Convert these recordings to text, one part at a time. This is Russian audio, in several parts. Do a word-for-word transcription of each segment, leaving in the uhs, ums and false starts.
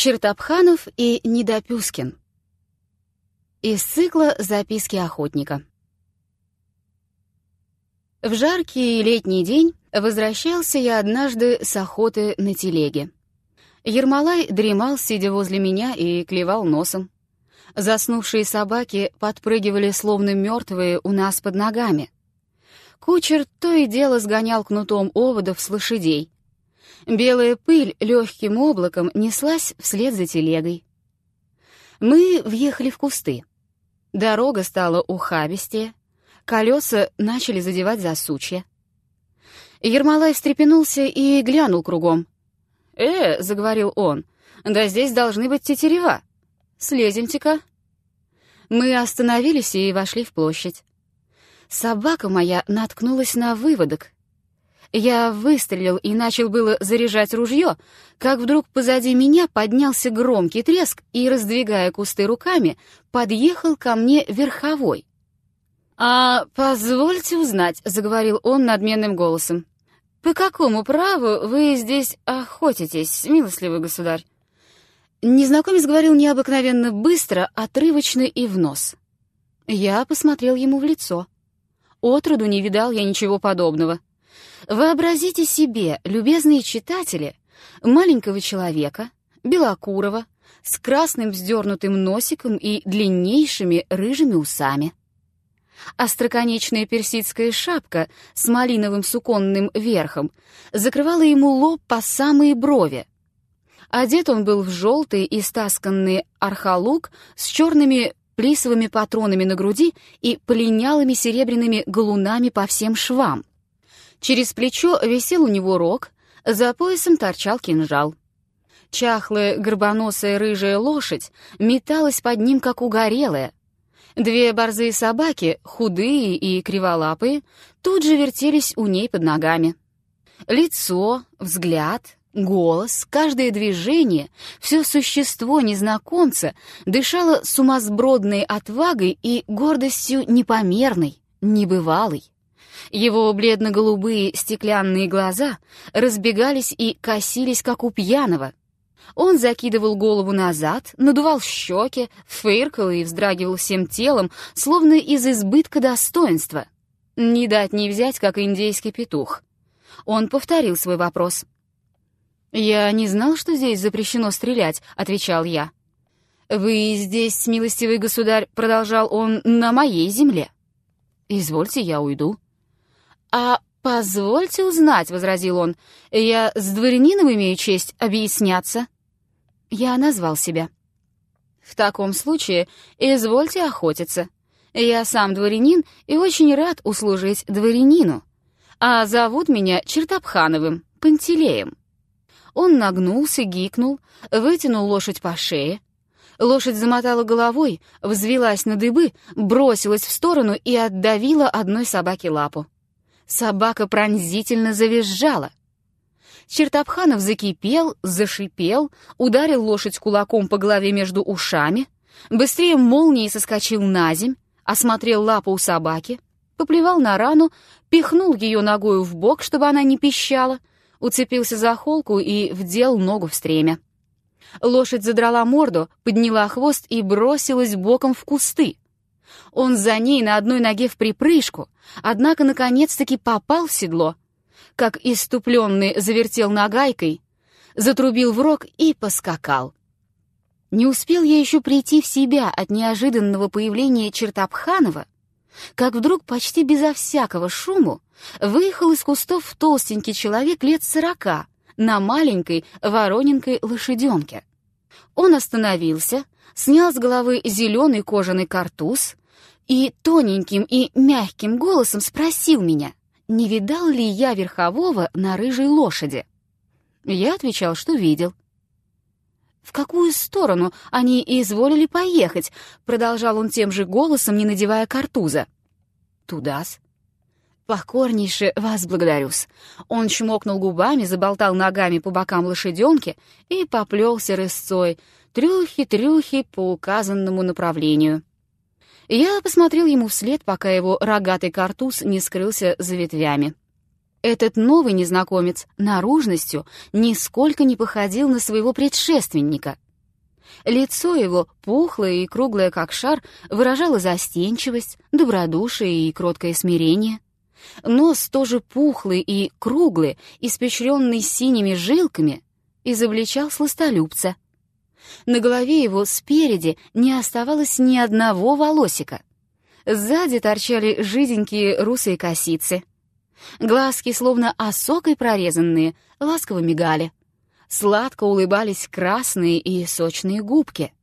Чертопханов и Недопюскин. Из цикла «Записки охотника». В жаркий летний день возвращался я однажды с охоты на телеге. Ермолай дремал, сидя возле меня, и клевал носом. Заснувшие собаки подпрыгивали, словно мертвые, у нас под ногами. Кучер то и дело сгонял кнутом оводов с лошадей. Белая пыль легким облаком неслась вслед за телегой. Мы въехали в кусты. Дорога стала ухабистее, колеса начали задевать за сучья. Ермолай встрепенулся и глянул кругом. «Э, — заговорил он, — да здесь должны быть тетерева. Слеземте-ка». Мы остановились и вошли в площадь. Собака моя наткнулась на выводок. Я выстрелил и начал было заряжать ружье, как вдруг позади меня поднялся громкий треск и, раздвигая кусты руками, подъехал ко мне верховой. «А позвольте узнать», — заговорил он надменным голосом, — «по какому праву вы здесь охотитесь, милостливый государь?» Незнакомец говорил необыкновенно быстро, отрывочно и в нос. Я посмотрел ему в лицо. Отроду не видал я ничего подобного. Вообразите себе, любезные читатели, маленького человека, белокурого, с красным вздернутым носиком и длиннейшими рыжими усами. Остроконечная персидская шапка с малиновым суконным верхом закрывала ему лоб по самые брови. Одет он был в желтый истасканный архалук с черными плисовыми патронами на груди и полинялыми серебряными галунами по всем швам. Через плечо висел у него рог, за поясом торчал кинжал. Чахлая горбоносая рыжая лошадь металась под ним, как угорелая. Две борзые собаки, худые и криволапые, тут же вертелись у ней под ногами. Лицо, взгляд, голос, каждое движение, все существо незнакомца дышало сумасбродной отвагой и гордостью непомерной, небывалой. Его бледно-голубые стеклянные глаза разбегались и косились, как у пьяного. Он закидывал голову назад, надувал щеки, фыркал и вздрагивал всем телом, словно из избытка достоинства. Не дать не взять, как индейский петух. Он повторил свой вопрос. «Я не знал, что здесь запрещено стрелять», — отвечал я. «Вы здесь, милостивый государь», — продолжал он, — «на моей земле». «Извольте, я уйду». «А позвольте узнать», — возразил он, — «я с дворянином имею честь объясняться». Я назвал себя. «В таком случае извольте охотиться. Я сам дворянин и очень рад услужить дворянину. А зовут меня Чертопхановым, Пантелеем». Он нагнулся, гикнул, вытянул лошадь по шее. Лошадь замотала головой, взвилась на дыбы, бросилась в сторону и отдавила одной собаке лапу. Собака пронзительно завизжала. Чертопханов закипел, зашипел, ударил лошадь кулаком по голове между ушами, быстрее молнии соскочил на земь, осмотрел лапу у собаки, поплевал на рану, пихнул ее ногою в бок, чтобы она не пищала, уцепился за холку и вдел ногу в стремя. Лошадь задрала морду, подняла хвост и бросилась боком в кусты. Он за ней на одной ноге вприпрыжку, однако наконец-таки попал в седло. Как исступленный завертел нагайкой, затрубил в рог и поскакал. Не успел я еще прийти в себя от неожиданного появления Чертопханова, как вдруг почти безо всякого шуму выехал из кустов толстенький человек лет сорока на маленькой вороненькой лошаденке. Он остановился, снял с головы зеленый кожаный картуз и тоненьким и мягким голосом спросил меня, не видал ли я верхового на рыжей лошади. Я отвечал, что видел. «В какую сторону они изволили поехать?» — продолжал он тем же голосом, не надевая картуза. «Туда-с». «Покорнейше вас благодарю-с». Он чмокнул губами, заболтал ногами по бокам лошаденки и поплелся рысцой, трюхи-трюхи по указанному направлению. Я посмотрел ему вслед, пока его рогатый картуз не скрылся за ветвями. Этот новый незнакомец наружностью нисколько не походил на своего предшественника. Лицо его, пухлое и круглое как шар, выражало застенчивость, добродушие и кроткое смирение. Нос тоже пухлый и круглый, испещренный синими жилками, изобличал сластолюбца. На голове его спереди не оставалось ни одного волосика. Сзади торчали жиденькие русые косицы. Глазки, словно осокой прорезанные, ласково мигали. Сладко улыбались красные и сочные губки.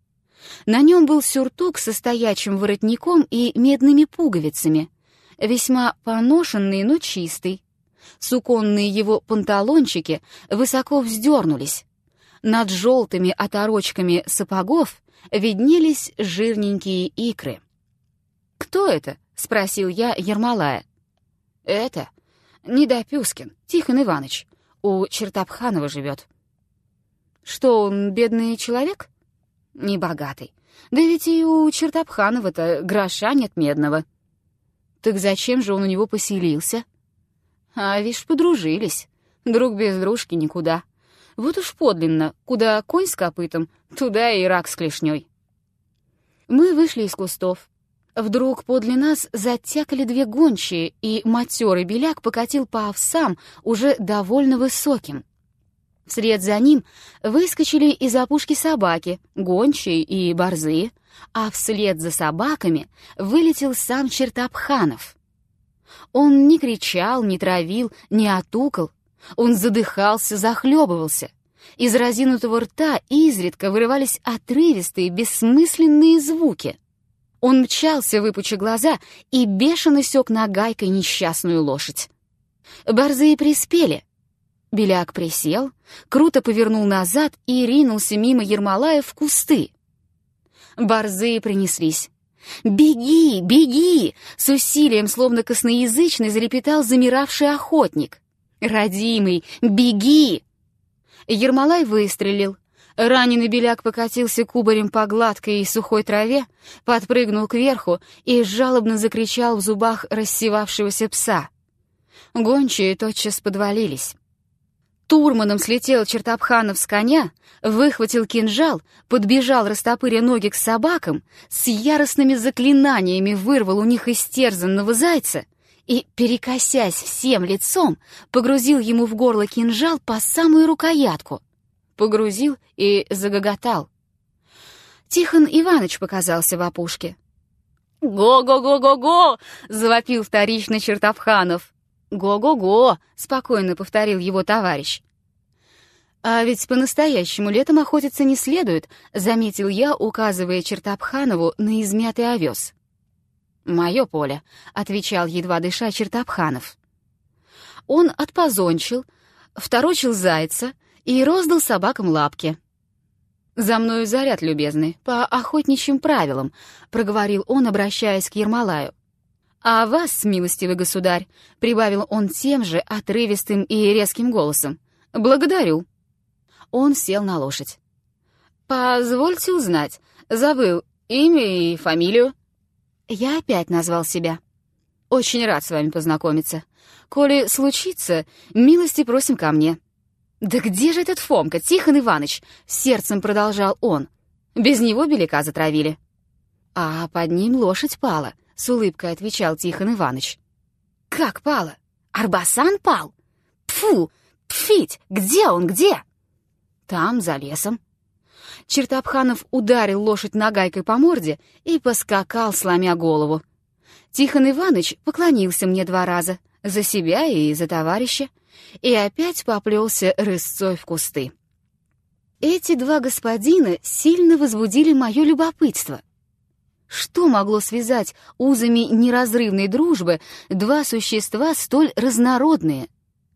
На нем был сюртук со стоячим воротником и медными пуговицами, весьма поношенный, но чистый. Суконные его панталончики высоко вздернулись. Над желтыми оторочками сапогов виднелись жирненькие икры. «Кто это?» — спросил я Ермолая. «Это Недопюскин, Тихон Иванович. У Чертопханова живет». «Что, он бедный человек?» «Небогатый. Да ведь и у Чертопханова-то гроша нет медного». «Так зачем же он у него поселился?» «А вишь, подружились. Друг без дружки никуда. Вот уж подлинно, куда конь с копытом, туда и рак с клешней». Мы вышли из кустов. Вдруг подле нас затякали две гончие, и матерый беляк покатил по овсам, уже довольно высоким. Вслед за ним выскочили из опушки собаки, гончие и борзые, а вслед за собаками вылетел сам Чертопханов. Он не кричал, не травил, не отукал. Он задыхался, захлебывался. Из разинутого рта изредка вырывались отрывистые, бессмысленные звуки. Он мчался, выпуча глаза, и бешено сёк нагайкой несчастную лошадь. Борзые приспели. Беляк присел, круто повернул назад и ринулся мимо Ермолая в кусты. Борзые принеслись. «Беги, беги!» — с усилием, словно косноязычный, залепетал замиравший охотник. «Родимый, беги!» Ермолай выстрелил. Раненый беляк покатился кубарем по гладкой и сухой траве, подпрыгнул кверху и жалобно закричал в зубах рассевавшегося пса. Гончие тотчас подвалились. Турманом слетел Чертопханов с коня, выхватил кинжал, подбежал, растопыря ноги к собакам, с яростными заклинаниями вырвал у них истерзанного зайца и, перекосясь всем лицом, погрузил ему в горло кинжал по самую рукоятку. Погрузил и загоготал. Тихон Иванович показался в опушке. «Го-го-го-го-го!» — завопил вторично Чертопханов. «Го-го-го!» — спокойно повторил его товарищ. «А ведь по-настоящему летом охотиться не следует», — заметил я, указывая Чертопханову на измятый овес. «Мое поле», — отвечал едва дыша Чертопханов. Он отпозончил, второчил зайца и роздал собакам лапки. «За мною заряд, любезный, по охотничьим правилам», — проговорил он, обращаясь к Ермолаю. «А вас, милостивый государь», — прибавил он тем же отрывистым и резким голосом, — «благодарю». Он сел на лошадь. «Позвольте узнать, забыл имя и фамилию?» Я опять назвал себя. «Очень рад с вами познакомиться. Коли случится, милости просим ко мне». «Да где же этот Фомка, Тихон Иванович?» — сердцем продолжал он. «Без него беляка затравили». «А под ним лошадь пала», — с улыбкой отвечал Тихон Иванович. «Как пала? Арбасан пал? Пфу! Пфить! Где он, где?» «Там, за лесом». Чертопханов ударил лошадь нагайкой по морде и поскакал, сломя голову. Тихон Иванович поклонился мне два раза, за себя и за товарища, и опять поплелся рысцой в кусты. Эти два господина сильно возбудили мое любопытство. Что могло связать узами неразрывной дружбы два существа столь разнородные?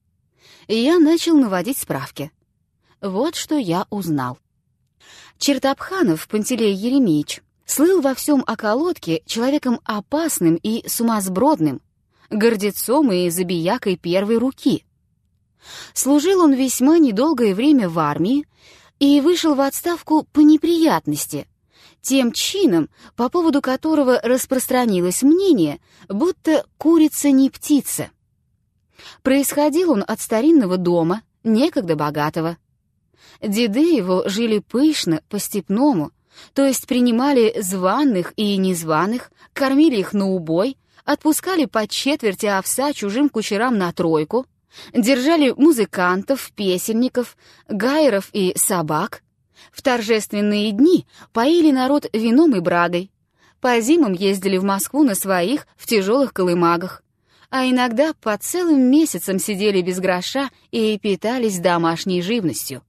Я начал наводить справки. Вот что я узнал. Чертопханов Пантелей Еремеевич слыл во всем околотке человеком опасным и сумасбродным, гордецом и забиякой первой руки. Служил он весьма недолгое время в армии и вышел в отставку по неприятности, тем чином, по поводу которого распространилось мнение, будто курица не птица. Происходил он от старинного дома, некогда богатого. Деды его жили пышно, по-степному, то есть принимали званых и незваных, кормили их на убой, отпускали по четверти овса чужим кучерам на тройку, держали музыкантов, песенников, гайеров и собак. В торжественные дни поили народ вином и брагой. По зимам ездили в Москву на своих в тяжелых колымагах, а иногда по целым месяцам сидели без гроша и питались домашней живностью.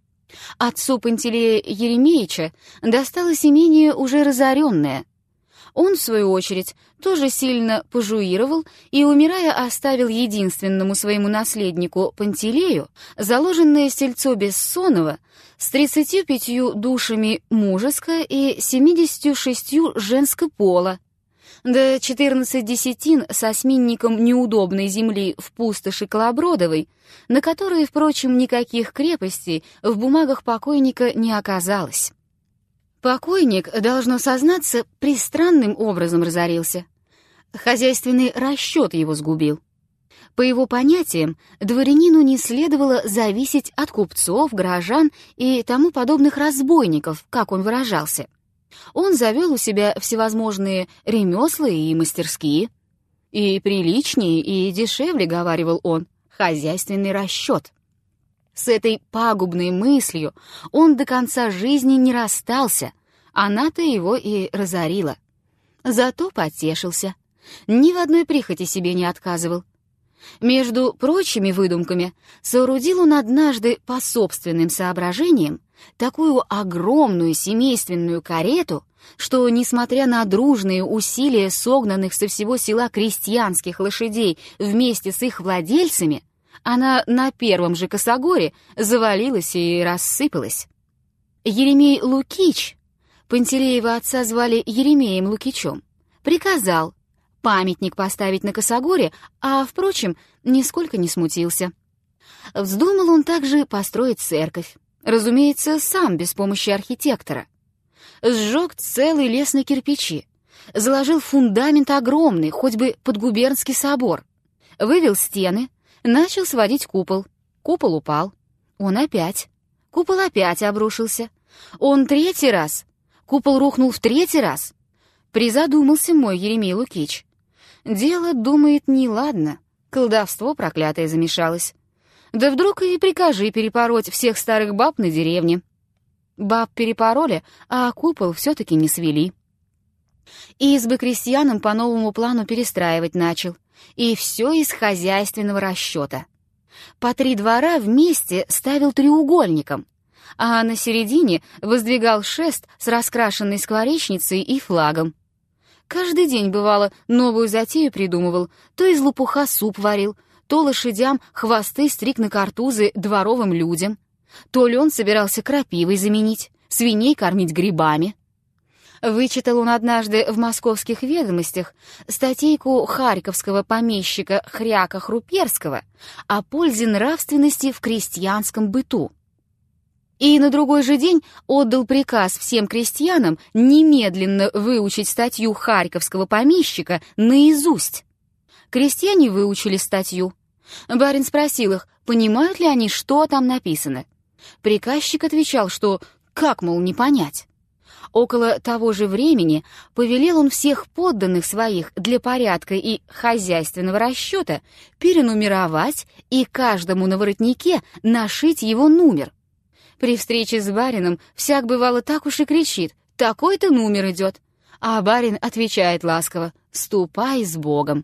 Отцу Пантелея Еремеевича досталось имение уже разоренное. Он, в свою очередь, тоже сильно пожуировал и, умирая, оставил единственному своему наследнику Пантелею заложенное сельцо Бессонова с тридцатью пятью душами мужеское и семидесятью шестью женского пола, да четырнадцать десятин с осьминником неудобной земли в пустоши Колобродовой, на которой, впрочем, никаких крепостей в бумагах покойника не оказалось. Покойник, должно сознаться, пристранным образом разорился. Хозяйственный расчет его сгубил. По его понятиям, дворянину не следовало зависеть от купцов, горожан и тому подобных разбойников, как он выражался. Он завел у себя всевозможные ремесла и мастерские. И приличнее, и дешевле, говаривал он, хозяйственный расчет. С этой пагубной мыслью он до конца жизни не расстался, она-то его и разорила. Зато потешился, ни в одной прихоти себе не отказывал. Между прочими выдумками соорудил он однажды по собственным соображениям такую огромную семейственную карету, что, несмотря на дружные усилия согнанных со всего села крестьянских лошадей вместе с их владельцами, она на первом же косогоре завалилась и рассыпалась. Еремей Лукич, Пантелеева отца звали Еремеем Лукичем, приказал памятник поставить на косогоре, а, впрочем, нисколько не смутился. Вздумал он также построить церковь, разумеется, сам, без помощи архитектора. Сжег целый лес на кирпичи, заложил фундамент огромный, хоть бы под губернский собор, вывел стены, начал сводить купол. Купол упал. Он опять. Купол опять обрушился. Он третий раз. Купол рухнул в третий раз. Призадумался мой Еремей Лукич. Дело, думает, неладно. Колдовство проклятое замешалось. Да вдруг и прикажи перепороть всех старых баб на деревне. Баб перепороли, а купол все-таки не свели. Избы крестьянам по новому плану перестраивать начал. И все из хозяйственного расчета. По три двора вместе ставил треугольником, а на середине воздвигал шест с раскрашенной скворечницей и флагом. Каждый день, бывало, новую затею придумывал, то из лопуха суп варил, то лошадям хвосты стриг на картузы дворовым людям, то лен собирался крапивой заменить, свиней кормить грибами. Вычитал он однажды в «Московских ведомостях» статейку харьковского помещика Хряка Хруперского о пользе нравственности в крестьянском быту. И на другой же день отдал приказ всем крестьянам немедленно выучить статью харьковского помещика наизусть. Крестьяне выучили статью. Барин спросил их, понимают ли они, что там написано. Приказчик отвечал, что «как, мол, не понять?». Около того же времени повелел он всех подданных своих для порядка и хозяйственного расчета перенумеровать и каждому на воротнике нашить его номер. При встрече с барином всяк бывало так уж и кричит: «Такой-то номер идет», а барин отвечает ласково: «Ступай с Богом».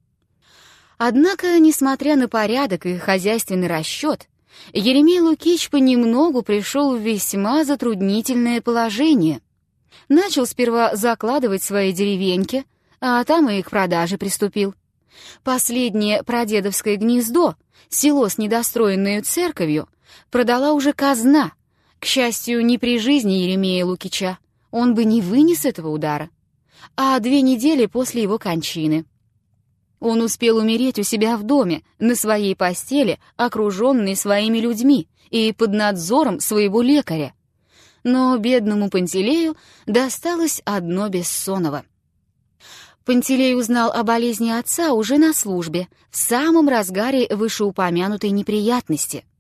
Однако, несмотря на порядок и хозяйственный расчет, Еремей Лукич понемногу пришел в весьма затруднительное положение. Начал сперва закладывать свои деревеньки, а там и к продаже приступил. Последнее прадедовское гнездо, село с недостроенной церковью, продала уже казна. К счастью, не при жизни Еремея Лукича, он бы не вынес этого удара, а две недели после его кончины. Он успел умереть у себя в доме, на своей постели, окруженный своими людьми и под надзором своего лекаря. Но бедному Пантелею досталось одно Бессонова. Пантелей узнал о болезни отца уже на службе, в самом разгаре вышеупомянутой неприятности.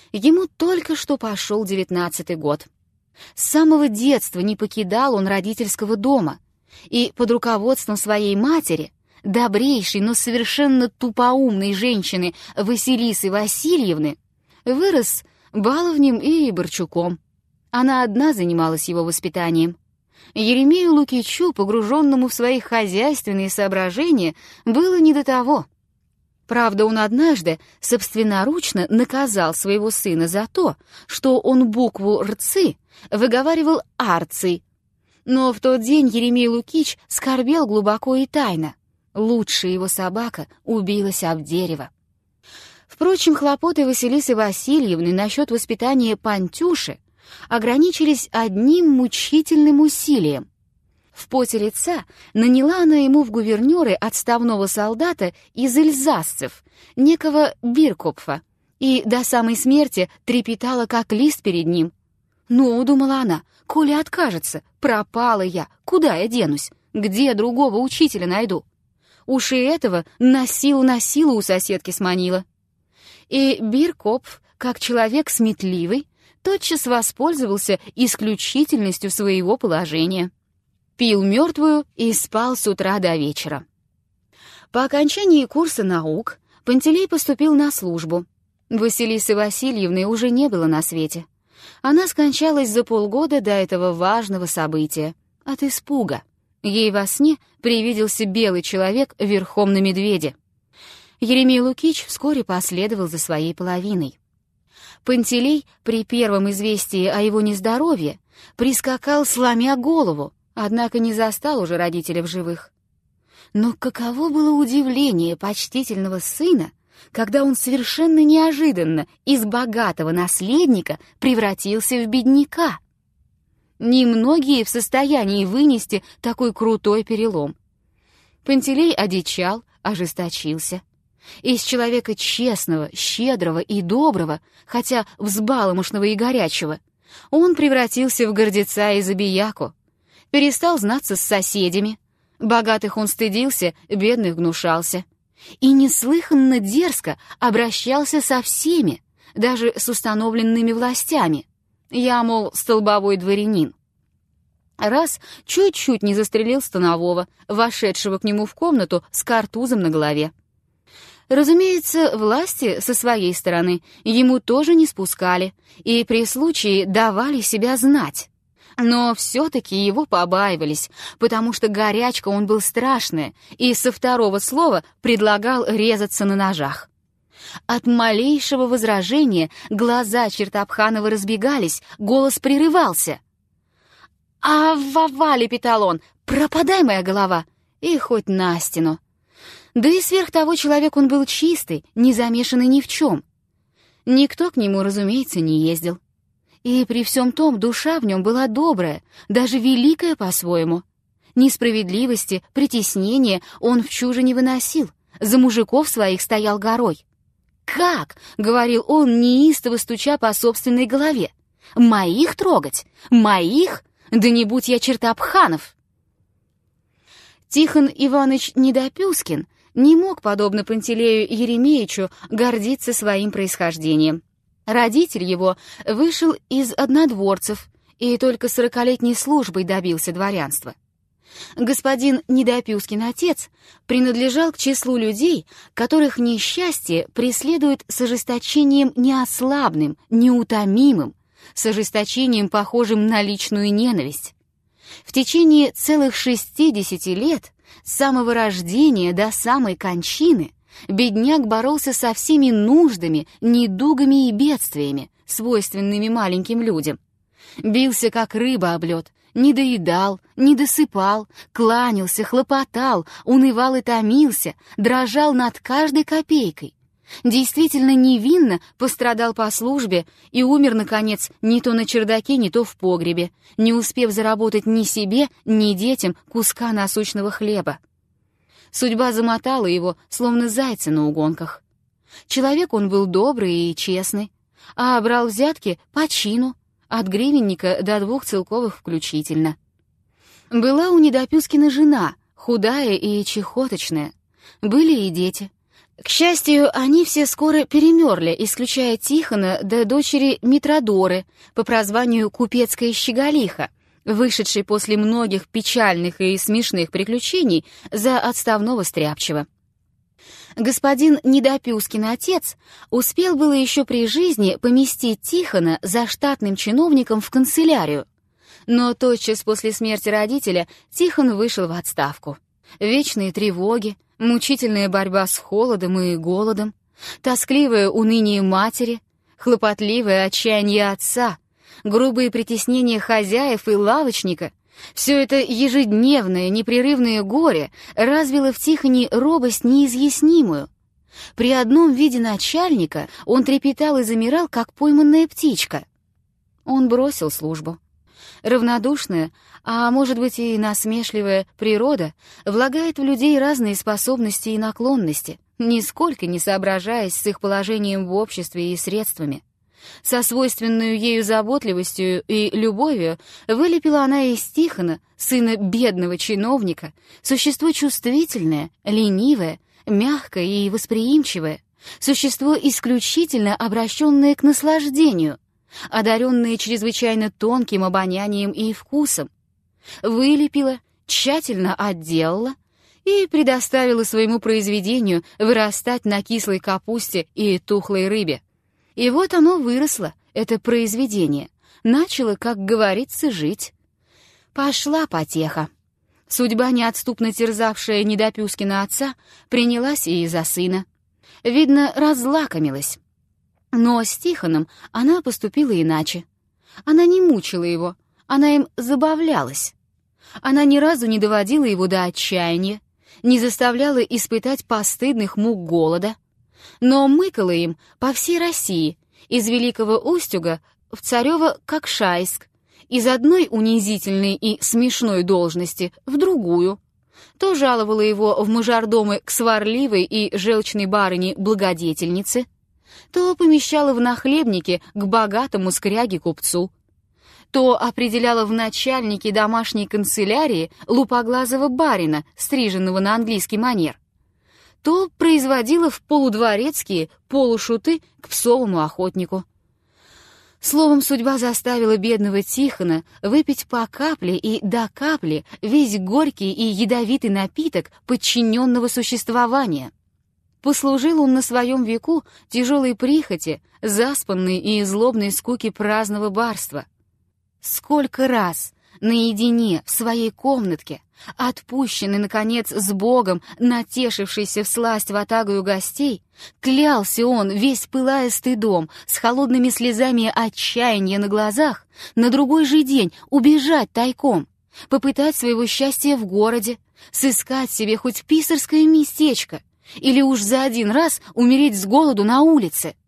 Ему только что пошел девятнадцатый год. С самого детства не покидал он родительского дома, и под руководством своей матери, добрейшей, но совершенно тупоумной женщины Василисы Васильевны, вырос баловнем и борчуком. Она одна занималась его воспитанием. Еремею Лукичу, погруженному в свои хозяйственные соображения, было не до того. Правда, он однажды собственноручно наказал своего сына за то, что он букву «рцы» выговаривал «арций». Но в тот день Еремей Лукич скорбел глубоко и тайно. Лучшая его собака убилась об дерево. Впрочем, хлопоты Василисы Васильевны насчет воспитания Пантюши ограничились одним мучительным усилием. В поте лица наняла она ему в гувернеры отставного солдата из эльзасцев, некого Биркопфа, и до самой смерти трепетала, как лист перед ним. «Ну, — думала она, — коли откажется, пропала я, куда я денусь, где другого учителя найду? Уж и этого на силу на силу у соседки сманила». И Биркопф, как человек сметливый, тотчас воспользовался исключительностью своего положения. Пил мертвую и спал с утра до вечера. По окончании курса наук Пантелей поступил на службу. Василисы Васильевны уже не было на свете. Она скончалась за полгода до этого важного события, от испуга. Ей во сне привиделся белый человек верхом на медведе. Еремей Лукич вскоре последовал за своей половиной. Пантелей при первом известии о его нездоровье прискакал, сломя голову, однако не застал уже родителя в живых. Но каково было удивление почтительного сына, когда он совершенно неожиданно из богатого наследника превратился в бедняка. Немногие в состоянии вынести такой крутой перелом. Пантелей одичал, ожесточился. Из человека честного, щедрого и доброго, хотя взбаломошного и горячего, он превратился в гордеца и забияку, перестал знаться с соседями. Богатых он стыдился, бедных гнушался. И неслыханно дерзко обращался со всеми, даже с установленными властями. Я, мол, столбовой дворянин. Раз чуть-чуть не застрелил станового, вошедшего к нему в комнату с картузом на голове. Разумеется, власти со своей стороны ему тоже не спускали и при случае давали себя знать. Но все-таки его побаивались, потому что горячка он был страшная и со второго слова предлагал резаться на ножах. От малейшего возражения глаза Чертопханова разбегались, голос прерывался. «А Вова!» — лепетал он, «пропадай, моя голова!» И хоть на стену. Да и сверх того человек он был чистый, не замешанный ни в чем. Никто к нему, разумеется, не ездил. И при всем том душа в нем была добрая, даже великая по-своему. Несправедливости, притеснения он в чуже не выносил, за мужиков своих стоял горой. «Как?» — говорил он, неистово стуча по собственной голове. «Моих трогать? Моих? Да не будь я Чертопханов!» Тихон Иванович Недопюскин не мог, подобно Пантелею Еремеевичу, гордиться своим происхождением. Родитель его вышел из однодворцев и только сорокалетней службой добился дворянства. Господин Недопюскин отец принадлежал к числу людей, которых несчастье преследует с ожесточением неослабным, неутомимым, с ожесточением, похожим на личную ненависть. В течение целых шестидесяти лет, с самого рождения до самой кончины, бедняк боролся со всеми нуждами, недугами и бедствиями, свойственными маленьким людям. Бился, как рыба об лед, не доедал, не досыпал, кланялся, хлопотал, унывал и томился, дрожал над каждой копейкой. Действительно невинно пострадал по службе и умер, наконец, не то на чердаке, не то в погребе, не успев заработать ни себе, ни детям куска насущного хлеба. Судьба замотала его, словно зайца на угонках. Человек он был добрый и честный, а брал взятки по чину, от гривенника до двух целковых включительно. Была у Недопюскина жена, худая и чехоточная. Были и дети. К счастью, они все скоро перемерли, исключая Тихона до дочери Митродоры по прозванию Купецкая Щеголиха, вышедшей после многих печальных и смешных приключений за отставного стряпчего. Господин Недопюскин отец успел было еще при жизни поместить Тихона за штатным чиновником в канцелярию, но тотчас после смерти родителя Тихон вышел в отставку. Вечные тревоги, мучительная борьба с холодом и голодом, тоскливое уныние матери, хлопотливое отчаяние отца, грубые притеснения хозяев и лавочника — все это ежедневное, непрерывное горе развило в Тихоне робость неизъяснимую. При одном виде начальника он трепетал и замирал, как пойманная птичка. Он бросил службу. Равнодушная, а может быть и насмешливая природа влагает в людей разные способности и наклонности, нисколько не соображаясь с их положением в обществе и средствами. Со свойственной ею заботливостью и любовью вылепила она из Тихона, сына бедного чиновника, существо чувствительное, ленивое, мягкое и восприимчивое, существо исключительно обращенное к наслаждению, одаренное чрезвычайно тонким обонянием и вкусом, вылепила, тщательно отделала и предоставила своему произведению вырастать на кислой капусте и тухлой рыбе. И вот оно выросло, это произведение, начало, как говорится, жить. Пошла потеха. Судьба, неотступно терзавшая Недопюскина отца, принялась и за сына. Видно, разлакомилась. Но с Тихоном она поступила иначе. Она не мучила его, она им забавлялась. Она ни разу не доводила его до отчаяния, не заставляла испытать постыдных мук голода, но мыкала им по всей России, из Великого Устюга в Царёво-Кокшайск, из одной унизительной и смешной должности в другую. То жаловала его в мажордомы к сварливой и желчной барыне-благодетельнице, то помещала в нахлебнике к богатому скряге-купцу, то определяла в начальнике домашней канцелярии лупоглазого барина, стриженного на английский манер, то производила в полудворецкие полушуты к псовому охотнику. Словом, судьба заставила бедного Тихона выпить по капле и до капли весь горький и ядовитый напиток подчиненного существования. Послужил он на своем веку тяжелой прихоти, заспанной и злобной скуки праздного барства. Сколько раз наедине в своей комнатке, отпущенный, наконец, с Богом, натешившийся всласть ватагою гостей, клялся он, весь пылая стыдом, с холодными слезами отчаяния на глазах, на другой же день убежать тайком, попытать своего счастья в городе, сыскать себе хоть писарское местечко или уж за один раз умереть с голоду на улице.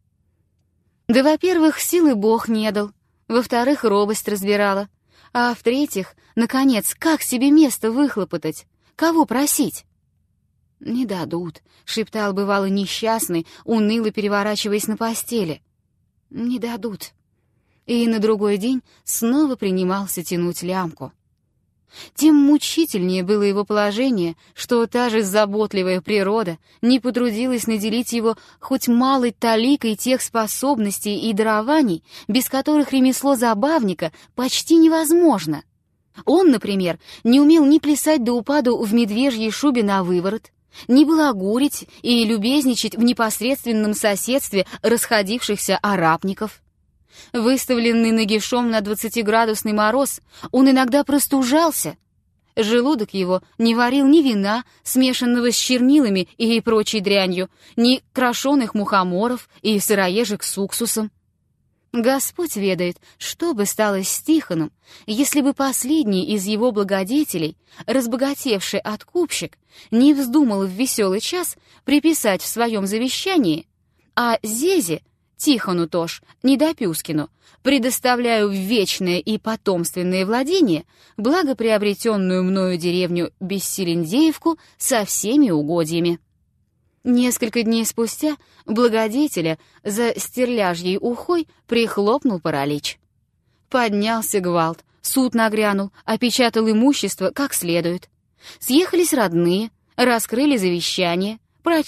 Да, во-первых, силы Бог не дал, во-вторых, робость разбирала, а в-третьих, наконец, как себе место выхлопотать? Кого просить? «Не дадут», — шептал бывало несчастный, уныло переворачиваясь на постели. «Не дадут». И на другой день снова принимался тянуть лямку. Тем мучительнее было его положение, что та же заботливая природа не потрудилась наделить его хоть малой таликой тех способностей и дарований, без которых ремесло забавника почти невозможно. Он, например, не умел ни плясать до упаду в медвежьей шубе на выворот, ни балагурить и любезничать в непосредственном соседстве расходившихся арапников. Выставленный нагишом на двадцатиградусный мороз, он иногда простужался. Желудок его не варил ни вина, смешанного с чернилами и прочей дрянью, ни крошеных мухоморов и сыроежек с уксусом. Господь ведает, что бы стало с Тихоном, если бы последний из его благодетелей, разбогатевший откупщик, не вздумал в веселый час приписать в своем завещании: «А Зезе, Тихону тож, Недопюскину, предоставляю в вечное и потомственное владение благоприобретенную мною деревню Бессилендеевку со всеми угодьями». Несколько дней спустя благодетеля за стерляжьей ухой прихлопнул паралич. Поднялся гвалт, суд нагрянул, опечатал имущество как следует. Съехались родные, раскрыли завещание, прочли,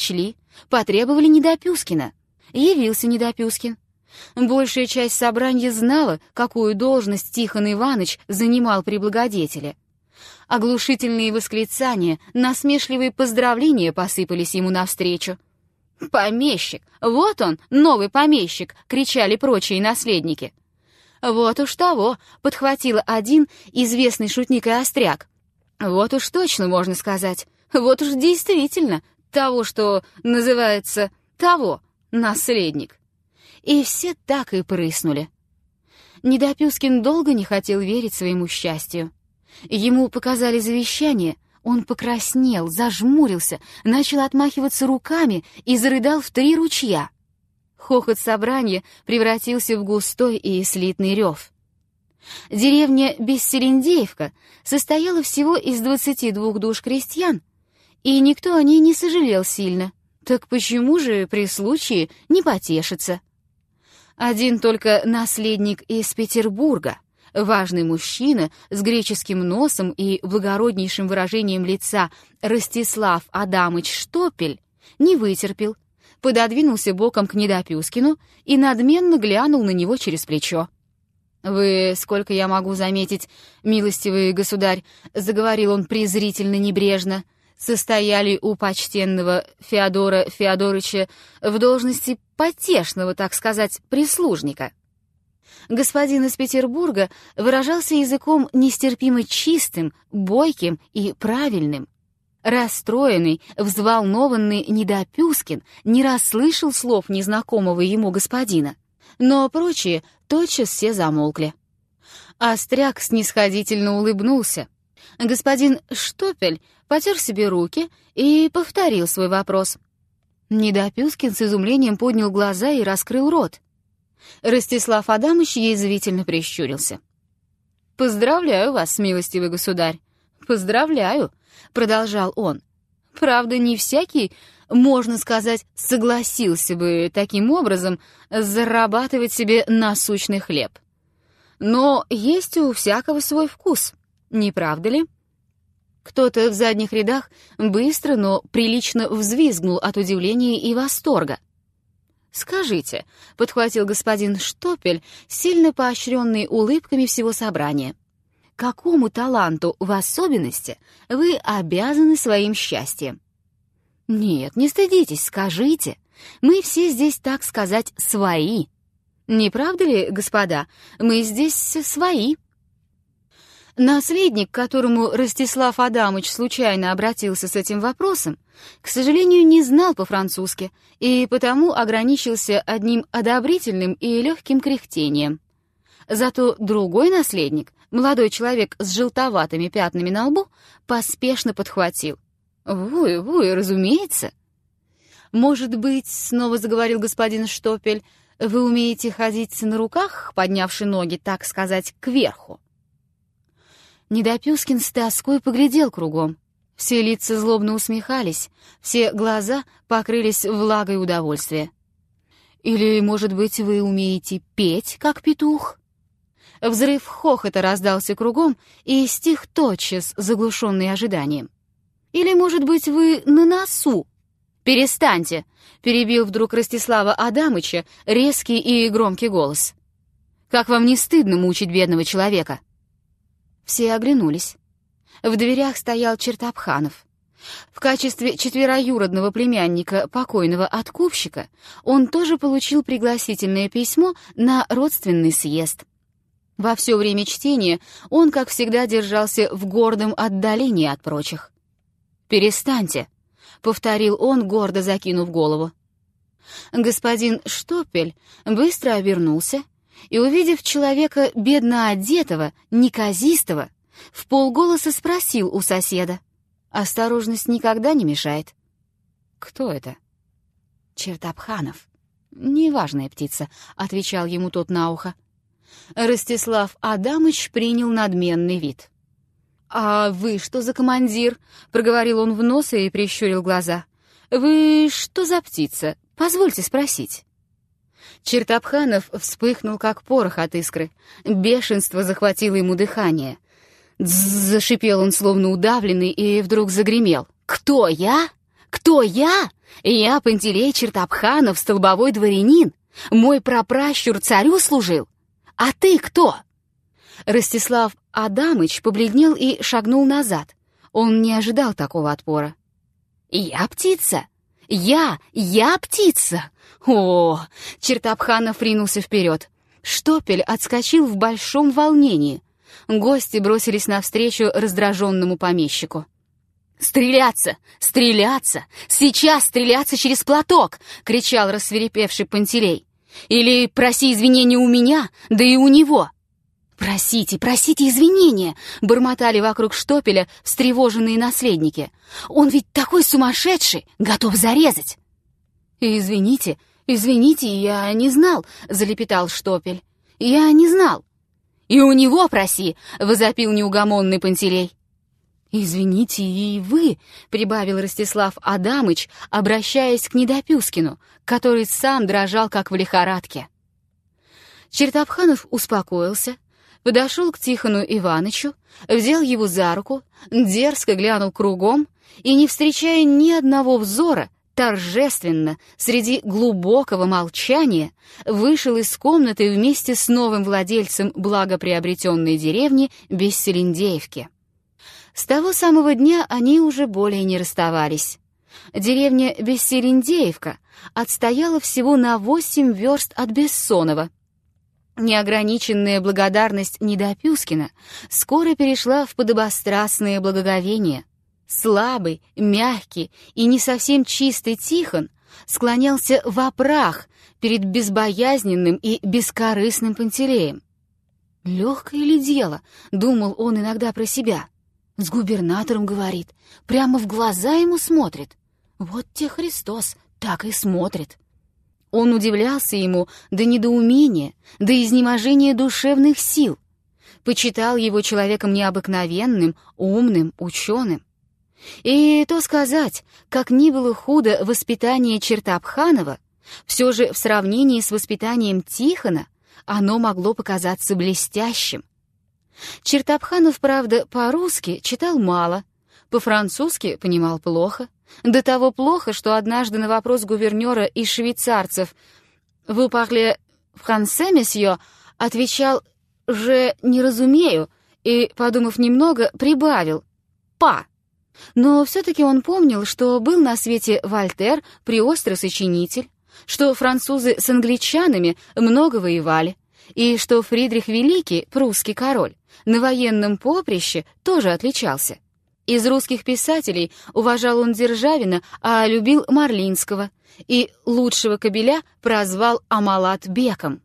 потребовали Недопюскина. Явился Недопюскин. Большая часть собранья знала, какую должность Тихон Иваныч занимал при благодетеле. Оглушительные восклицания, насмешливые поздравления посыпались ему навстречу. «Помещик! Вот он, новый помещик!» — кричали прочие наследники. «Вот уж того!» — подхватил один известный шутник и остряк. «Вот уж точно можно сказать! Вот уж действительно того, что называется того, наследник!» И все так и прыснули. Недопюскин долго не хотел верить своему счастью. Ему показали завещание, он покраснел, зажмурился, начал отмахиваться руками и зарыдал в три ручья. Хохот собрания превратился в густой и слитный рев. Деревня Бесселендеевка состояла всего из двадцати двух душ крестьян, и никто о ней не сожалел сильно. Так почему же при случае не потешиться? Один только наследник из Петербурга, важный мужчина с греческим носом и благороднейшим выражением лица Ростислав Адамыч Штопель, не вытерпел, пододвинулся боком к Недопюскину и надменно глянул на него через плечо. «Вы, сколько я могу заметить, милостивый государь, — заговорил он презрительно-небрежно, — состояли у почтенного Феодора Феодорыча в должности потешного, так сказать, прислужника». Господин из Петербурга выражался языком нестерпимо чистым, бойким и правильным. Расстроенный, взволнованный Недопюскин не расслышал слов незнакомого ему господина, но прочие тотчас все замолкли. Остряк снисходительно улыбнулся. Господин Штопель потер себе руки и повторил свой вопрос. Недопюскин с изумлением поднял глаза и раскрыл рот. Ростислав Адамыч язвительно прищурился. «Поздравляю вас, милостивый государь, поздравляю», — продолжал он. «Правда, не всякий, можно сказать, согласился бы таким образом зарабатывать себе насущный хлеб. Но есть у всякого свой вкус, не правда ли?» Кто-то в задних рядах быстро, но прилично взвизгнул от удивления и восторга. «Скажите», — подхватил господин Штопель, сильно поощренный улыбками всего собрания, «какому таланту в особенности вы обязаны своим счастьем?» «Нет, не стыдитесь, скажите. Мы все здесь, так сказать, свои. Не правда ли, господа, мы здесь свои?» Наследник, к которому Ростислав Адамыч случайно обратился с этим вопросом, к сожалению, не знал по-французски и потому ограничился одним одобрительным и легким кряхтением. Зато другой наследник, молодой человек с желтоватыми пятнами на лбу, поспешно подхватил. «Вуй, вуй, разумеется». «Может быть, — снова заговорил господин Штопель, — вы умеете ходить на руках, поднявши ноги, так сказать, кверху?» Недопюскин с тоской поглядел кругом. Все лица злобно усмехались, все глаза покрылись влагой удовольствия. «Или, может быть, вы умеете петь, как петух?» Взрыв хохота раздался кругом и стих тотчас, заглушенный ожиданием. «Или, может быть, вы на носу?» «Перестаньте!» — перебил вдруг Ростислава Адамыча резкий и громкий голос. «Как вам не стыдно мучить бедного человека?» Все оглянулись. В дверях стоял Чертопханов. В качестве четвероюродного племянника покойного откупщика он тоже получил пригласительное письмо на родственный съезд. Во все время чтения он, как всегда, держался в гордом отдалении от прочих. «Перестаньте», — повторил он, гордо закинув голову. Господин Штопель быстро обернулся и, увидев человека бедно одетого, неказистого, вполголоса спросил у соседа. Осторожность никогда не мешает. «Кто это?» «Чертопханов. Неважная птица», — отвечал ему тот на ухо. Ростислав Адамыч принял надменный вид. «А вы что за командир?» — проговорил он в нос и прищурил глаза. «Вы что за птица? Позвольте спросить». Чертопханов вспыхнул, как порох от искры. Бешенство захватило ему дыхание. «Дззз!» — зашипел он, словно удавленный, и вдруг загремел. «Кто я? Кто я? Я Пантелей Чертопханов, столбовой дворянин. Мой прапращур царю служил. А ты кто?» Ростислав Адамыч побледнел и шагнул назад. Он не ожидал такого отпора. «Я птица? Я, я птица!» О, Чертопханов ринулся вперед. Штопель отскочил в большом волнении. Гости бросились навстречу раздраженному помещику. «Стреляться! Стреляться! Сейчас стреляться через платок!» — кричал рассвирепевший Пантелей. «Или проси извинения у меня, да и у него!» «Просите, просите извинения!» — бормотали вокруг Штопеля встревоженные наследники. «Он ведь такой сумасшедший, готов зарезать!» «Извините, извините, я не знал!» — залепетал Штопель. «Я не знал!» «И у него проси!» — возопил неугомонный Пантелей. «Извините и вы», — прибавил Ростислав Адамыч, обращаясь к Недопюскину, который сам дрожал, как в лихорадке. Чертопханов успокоился, подошел к Тихону Иванычу, взял его за руку, дерзко глянул кругом и, не встречая ни одного взора, торжественно, среди глубокого молчания, вышел из комнаты вместе с новым владельцем благоприобретенной деревни Бесселендеевки. С того самого дня они уже более не расставались. Деревня Бесселендеевка отстояла всего на восемь верст от Бессонова. Неограниченная благодарность Недопюскина скоро перешла в подобострастное благоговение. Слабый, мягкий и не совсем чистый Тихон склонялся во прах перед безбоязненным и бескорыстным Пантелеем. «Легкое ли дело?» — думал он иногда про себя. «С губернатором говорит, прямо в глаза ему смотрит. Вот те Христос так и смотрит». Он удивлялся ему до недоумения, до изнеможения душевных сил, почитал его человеком необыкновенным, умным, ученым. И то сказать, как ни было худо воспитание Чертопханова, все же в сравнении с воспитанием Тихона оно могло показаться блестящим. Чертопханов, правда, по-русски читал мало, по-французски понимал плохо, до того плохо, что однажды на вопрос гувернера из швейцарцев «Вы parlez français, месье?» отвечал «Je не разумею» и, подумав немного, прибавил «па». Но все-таки он помнил, что был на свете Вольтер, преострый сочинитель, что французы с англичанами много воевали, и что Фридрих Великий, прусский король, на военном поприще тоже отличался. Из русских писателей уважал он Державина, а любил Марлинского, и лучшего кобеля прозвал Амалат-беком.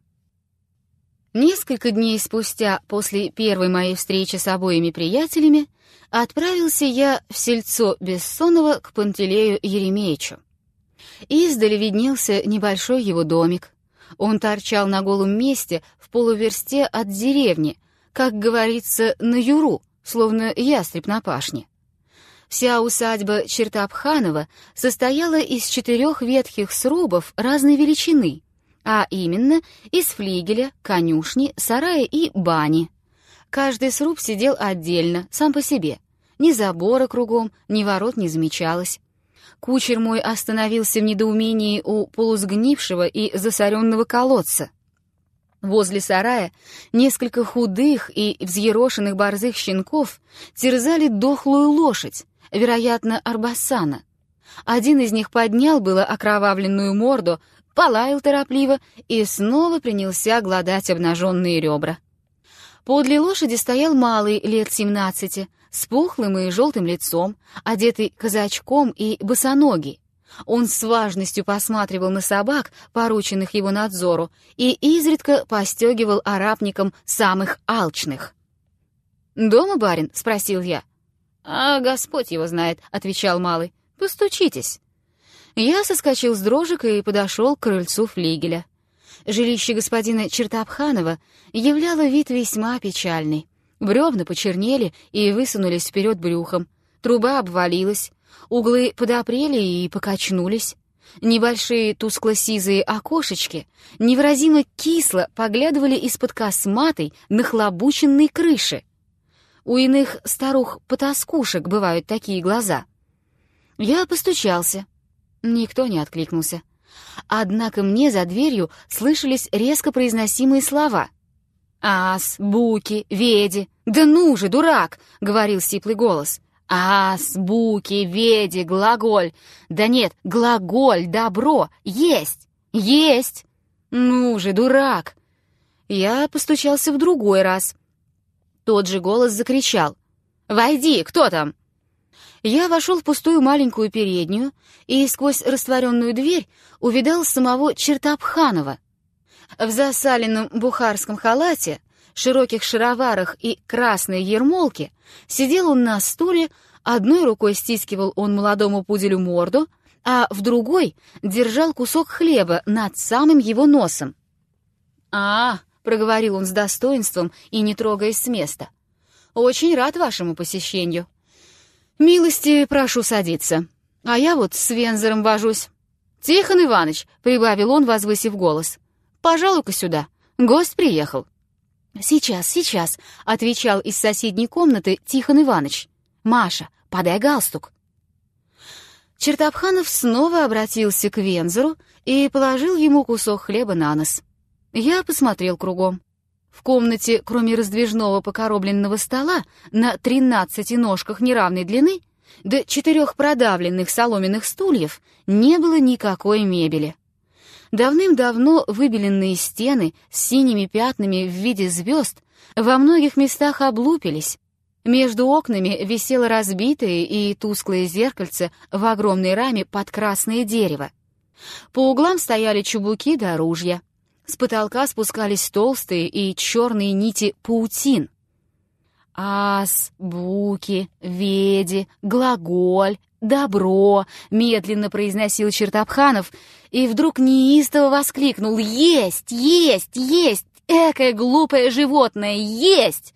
Несколько дней спустя, после первой моей встречи с обоими приятелями, отправился я в сельцо Бессонова к Пантелею Еремеичу. Издали виднелся небольшой его домик. Он торчал на голом месте в полуверсте от деревни, как говорится, на юру, словно ястреб на пашне. Вся усадьба Чертопханова состояла из четырех ветхих срубов разной величины, а именно из флигеля, конюшни, сарая и бани. Каждый сруб сидел отдельно, сам по себе. Ни забора кругом, ни ворот не замечалось. Кучер мой остановился в недоумении у полусгнившего и засоренного колодца. Возле сарая несколько худых и взъерошенных борзых щенков терзали дохлую лошадь, вероятно, Арбасана. Один из них поднял было окровавленную морду, полаял торопливо и снова принялся глодать обнаженные ребра. Подле лошади стоял малый лет семнадцати, с пухлым и желтым лицом, одетый казачком и босоногий. Он с важностью посматривал на собак, порученных его надзору, и изредка постегивал арапникам самых алчных. «Дома, барин?» — спросил я. «А Господь его знает», — отвечал малый. «Постучитесь». Я соскочил с дрожек и подошел к крыльцу флигеля. Жилище господина Чертопханова являло вид весьма печальный. Бревна почернели и высунулись вперед брюхом, труба обвалилась, углы подопрели и покачнулись. Небольшие тускло-сизые окошечки невыразимо кисло поглядывали из-под косматой нахлобученной крыши. У иных старух-потаскушек бывают такие глаза. Я постучался. Никто не откликнулся. Однако мне за дверью слышались резко произносимые слова. «Ас, буки, веди». «Да ну же, дурак!» — говорил сиплый голос. «Ас, буки, веди, глаголь». «Да нет, глаголь, добро, есть, есть». «Ну же, дурак!» Я постучался в другой раз. Тот же голос закричал. «Войди, кто там?» Я вошел в пустую маленькую переднюю и сквозь растворенную дверь увидал самого Чертопханова. В засаленном бухарском халате, широких шароварах и красной ермолке сидел он на стуле, одной рукой стискивал он молодому пуделю морду, а в другой держал кусок хлеба над самым его носом. «А, — проговорил он с достоинством и не трогаясь с места, — очень рад вашему посещению. Милости прошу садиться, а я вот с Вензором вожусь. Тихон Иваныч, — прибавил он, возвысив голос, — пожалуй-ка сюда, гость приехал». «Сейчас, сейчас», — отвечал из соседней комнаты Тихон Иваныч. «Маша, подай галстук». Чертопханов снова обратился к Вензору и положил ему кусок хлеба на нос. Я посмотрел кругом. В комнате, кроме раздвижного покоробленного стола на тринадцати ножках неравной длины до четырех продавленных соломенных стульев, не было никакой мебели. Давным-давно выбеленные стены с синими пятнами в виде звезд во многих местах облупились. Между окнами висело разбитое и тусклое зеркальце в огромной раме под красное дерево. По углам стояли чубуки да ружья. С потолка спускались толстые и черные нити паутин. «Ас, буки, веди, глаголь, добро», — медленно произносил Чертопханов, и вдруг неистово воскликнул: «Есть, есть, есть! Экое глупое животное, есть!»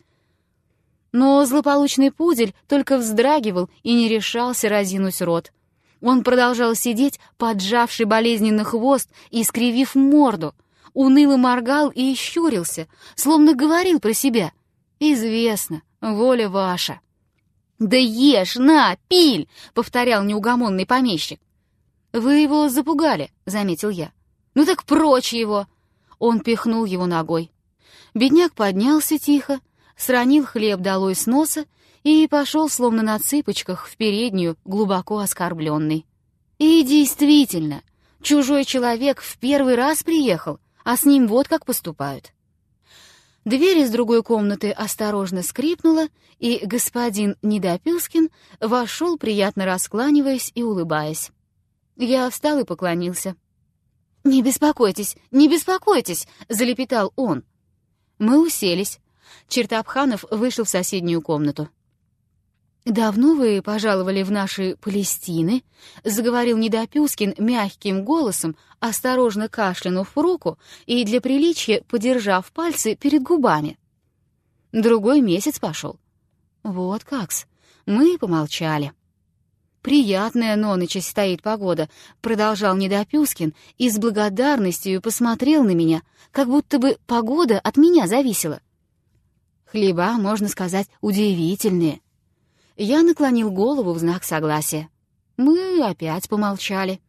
Но злополучный пудель только вздрагивал и не решался разинуть рот. Он продолжал сидеть, поджавший болезненно хвост и скривив морду, уныло моргал и щурился, словно говорил про себя: «Известно, воля ваша». «Да ешь, на, пиль!» — повторял неугомонный помещик. «Вы его запугали», — заметил я. «Ну так прочь его!» Он пихнул его ногой. Бедняк поднялся тихо, сронил хлеб долой с носа и пошел, словно на цыпочках, в переднюю, глубоко оскорбленный. И действительно, чужой человек в первый раз приехал, а с ним вот как поступают. Дверь из другой комнаты осторожно скрипнула, и господин Недопилскин вошел, приятно раскланиваясь и улыбаясь. Я встал и поклонился. «Не беспокойтесь, не беспокойтесь!» — залепетал он. Мы уселись. Чертопханов вышел в соседнюю комнату. «Давно вы пожаловали в наши Палестины?» — заговорил Недопилскин мягким голосом, осторожно кашлянув в руку и для приличия подержав пальцы перед губами. «Другой месяц пошел». «Вот как-с». Мы помолчали. «Приятная ноныча стоит погода», — продолжал Недопилскин и с благодарностью посмотрел на меня, как будто бы погода от меня зависела. «Хлеба, можно сказать, удивительные». Я наклонил голову в знак согласия. Мы опять помолчали.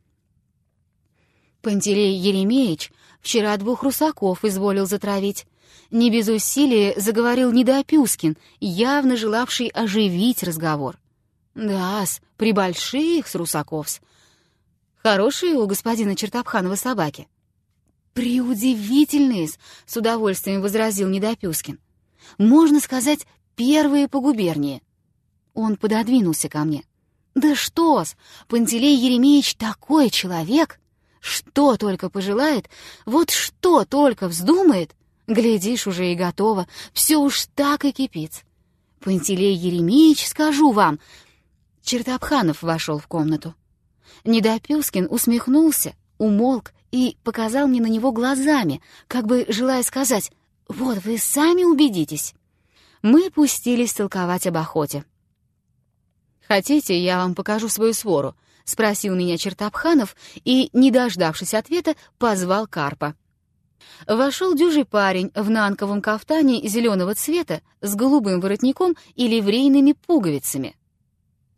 Пантелей Еремеич вчера двух русаков изволил затравить. Не без усилия заговорил Недопилскин, явно желавший оживить разговор. «Да-с, прибольших-с русаков-с. Хорошие у господина Чертопханова собаки». «Преудивительные-с», — с удовольствием возразил Недопилскин. «Можно сказать, первые по губернии». Он пододвинулся ко мне. «Да что-с, Пантелей Еремеич такой человек! Что только пожелает, вот что только вздумает, глядишь, уже и готово, все уж так и кипит. Пантелей Еремеич, скажу вам...» Чертопханов вошел в комнату. Недопилскин усмехнулся, умолк и показал мне на него глазами, как бы желая сказать: «Вот вы сами убедитесь». Мы пустились толковать об охоте. «Хотите, я вам покажу свою свору?» — спросил меня Чертопханов и, не дождавшись ответа, позвал Карпа. Вошел дюжий парень в нанковом кафтане зеленого цвета с голубым воротником и ливрейными пуговицами.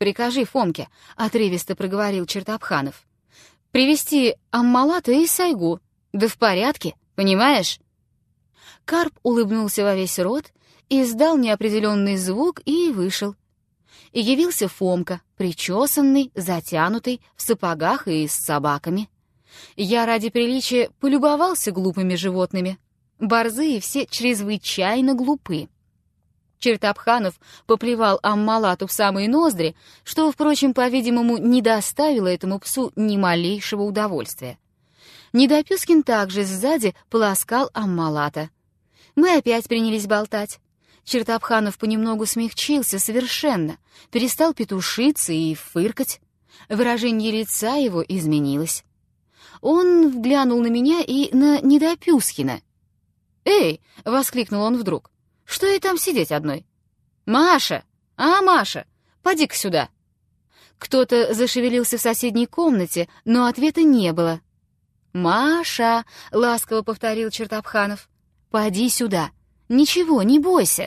«Прикажи Фомке», — отрывисто проговорил Чертопханов. «Привезти Аммалата и Сайгу. Да в порядке, понимаешь?» Карп улыбнулся во весь рот, издал неопределенный звук и вышел. И явился Фомка, причесанный, затянутый, в сапогах и с собаками. Я ради приличия полюбовался глупыми животными. Борзые все чрезвычайно глупы. Чертопханов поплевал Аммалату в самые ноздри, что, впрочем, по-видимому, не доставило этому псу ни малейшего удовольствия. Недопюскин также сзади полоскал Аммалата. Мы опять принялись болтать. Чертопханов понемногу смягчился совершенно, перестал петушиться и фыркать. Выражение лица его изменилось. Он взглянул на меня и на Недопюскина. «Эй!» — воскликнул он вдруг. «Что ей там сидеть одной? Маша! А, Маша, поди-ка сюда!» Кто-то зашевелился в соседней комнате, но ответа не было. «Маша!» — ласково повторил Чертопханов. «Поди сюда! Ничего, не бойся!»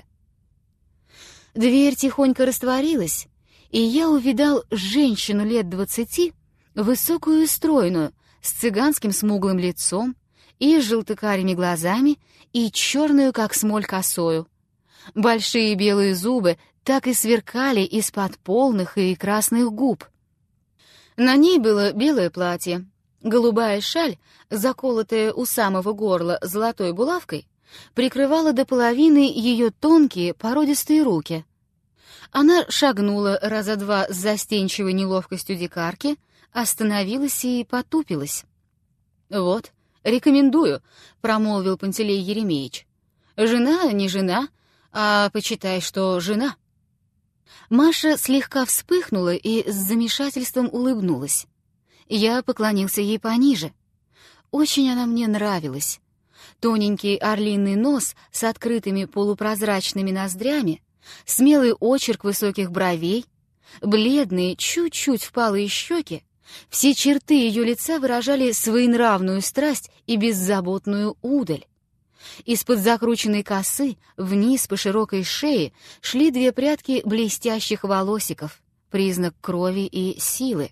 Дверь тихонько растворилась, и я увидал женщину лет двадцати, высокую и стройную, с цыганским смуглым лицом и с желтокарими глазами и черную, как смоль, косою. Большие белые зубы так и сверкали из-под полных и красных губ. На ней было белое платье, голубая шаль, заколотая у самого горла золотой булавкой, прикрывала до половины ее тонкие породистые руки. Она шагнула раза два с застенчивой неловкостью дикарки, остановилась и потупилась. «Вот, рекомендую», — промолвил Пантелей Еремеич. «Жена не жена, а почитай, что жена». Маша слегка вспыхнула и с замешательством улыбнулась. Я поклонился ей пониже. Очень она мне нравилась. Тоненький орлиный нос с открытыми полупрозрачными ноздрями, смелый очерк высоких бровей, бледные, чуть-чуть впалые щеки, все черты ее лица выражали своенравную страсть и беззаботную удаль. Из-под закрученной косы вниз по широкой шее шли две прядки блестящих волосиков, признак крови и силы.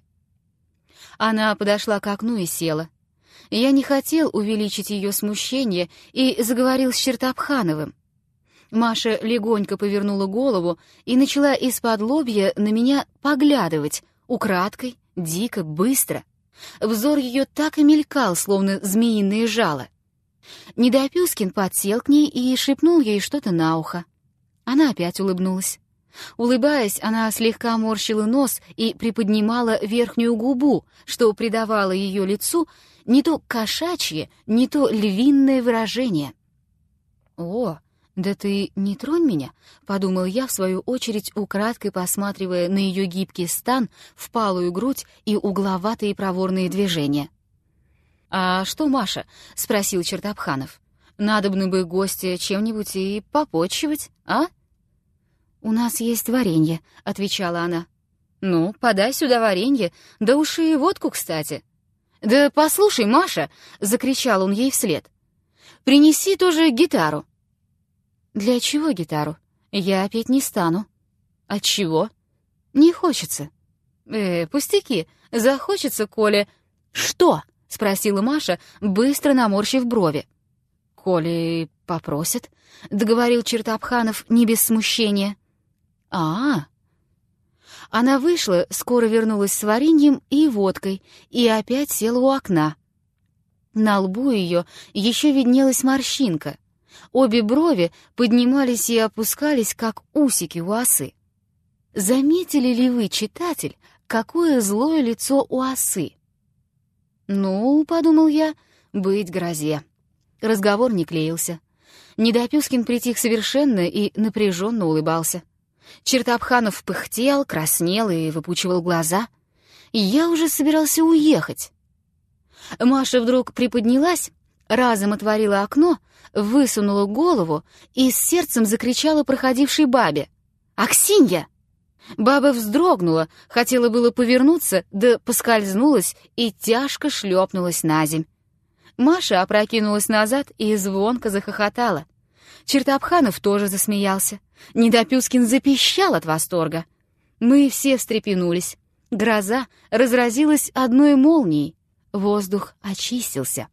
Она подошла к окну и села. Я не хотел увеличить ее смущение и заговорил с Чертопхановым. Маша легонько повернула голову и начала из-под лобья на меня поглядывать, украдкой, дико, быстро. Взор ее так и мелькал, словно змеиное жало. Недопюскин подсел к ней и шепнул ей что-то на ухо. Она опять улыбнулась. Улыбаясь, она слегка морщила нос и приподнимала верхнюю губу, что придавало ее лицу не то кошачье, не то львиное выражение. «О, да ты не тронь меня», — подумал я, в свою очередь украдкой посматривая на ее гибкий стан, впалую грудь и угловатые проворные движения. «А что, Маша?» — спросил Чертопханов. «Надобно бы гостя чем-нибудь и попотчевать, а?» «У нас есть варенье», — отвечала она. «Ну, подай сюда варенье, да уж и водку, кстати». «Да послушай, Маша!» — закричал он ей вслед. «Принеси тоже гитару». «Для чего гитару? Я петь не стану». «Отчего?» «Не хочется». «Э, пустяки, захочется, коли...» «Что?» — спросила Маша, быстро наморщив брови. «Коли попросят», — договорил Чертопханов не без смущения. «А-а-а». Она вышла, скоро вернулась с вареньем и водкой и опять села у окна. На лбу ее еще виднелась морщинка. Обе брови поднимались и опускались, как усики у осы. Заметили ли вы, читатель, какое злое лицо у осы? «Ну, — подумал я, — быть грозе». Разговор не клеился. Недопюскин притих совершенно и напряженно улыбался. Чертопханов пыхтел, краснел и выпучивал глаза. Я уже собирался уехать. Маша вдруг приподнялась, разом отворила окно, высунула голову и с сердцем закричала проходившей бабе: «Аксинья!» Баба вздрогнула, хотела было повернуться, да поскользнулась и тяжко шлепнулась на земь. Маша опрокинулась назад и звонко захохотала. Чертопханов тоже засмеялся. Недопюскин запищал от восторга. Мы все встрепенулись. Гроза разразилась одной молнией. Воздух очистился.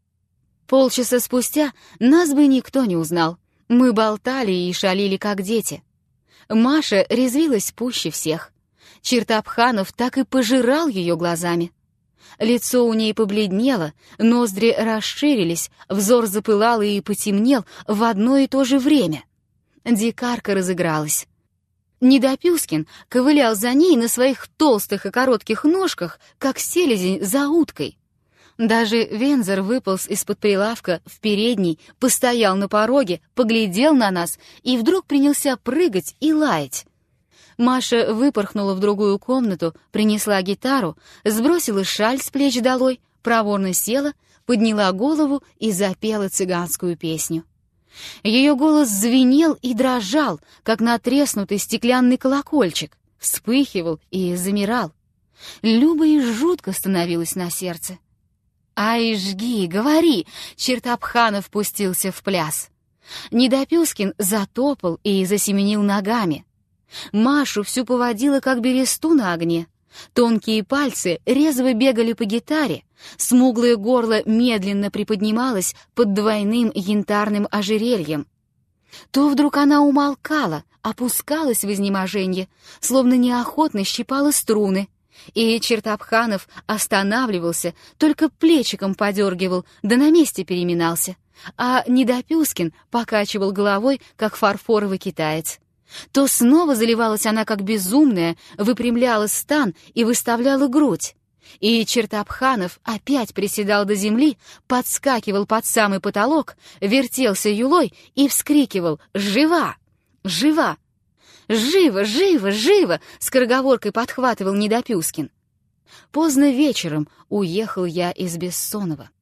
Полчаса спустя нас бы никто не узнал. Мы болтали и шалили, как дети. Маша резвилась пуще всех. Чертопханов так и пожирал ее глазами. Лицо у ней побледнело, ноздри расширились, взор запылал и потемнел в одно и то же время. Дикарка разыгралась. Недопюскин ковылял за ней на своих толстых и коротких ножках, как селезень за уткой. Даже Вензор выполз из-под прилавка в передней, постоял на пороге, поглядел на нас и вдруг принялся прыгать и лаять. Маша выпорхнула в другую комнату, принесла гитару, сбросила шаль с плеч долой, проворно села, подняла голову и запела цыганскую песню. Ее голос звенел и дрожал, как натреснутый стеклянный колокольчик, вспыхивал и замирал. Любо и жутко становилось на сердце. «Ай, жги, говори!» — Чертопханов пустился в пляс. Недопюскин затопал и засеменил ногами. Машу всю поводила, как бересту на огне. Тонкие пальцы резво бегали по гитаре, смуглое горло медленно приподнималось под двойным янтарным ожерельем. То вдруг она умолкала, опускалась в изнеможенье, словно неохотно щипала струны, и Чертопханов останавливался, только плечиком подергивал, да на месте переминался, а Недопюскин покачивал головой, как фарфоровый китаец. То снова заливалась она, как безумная, выпрямляла стан и выставляла грудь. И Чертопханов опять приседал до земли, подскакивал под самый потолок, вертелся юлой и вскрикивал «Жива! Жива! Живо! Живо! Живо!» — скороговоркой подхватывал Недопюскин. Поздно вечером уехал я из Бессонова.